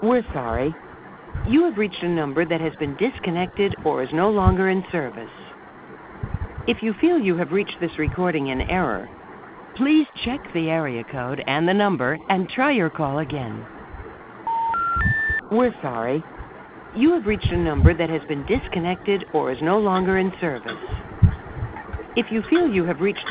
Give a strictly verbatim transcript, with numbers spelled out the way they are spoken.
We're sorry. You have reached a number that has been disconnected or is no longer in service. If you feel you have reached this recording in error, please check the area code and the number and try your call again. We're sorry. You have reached a number that has been disconnected or is no longer in service. If you feel you have reached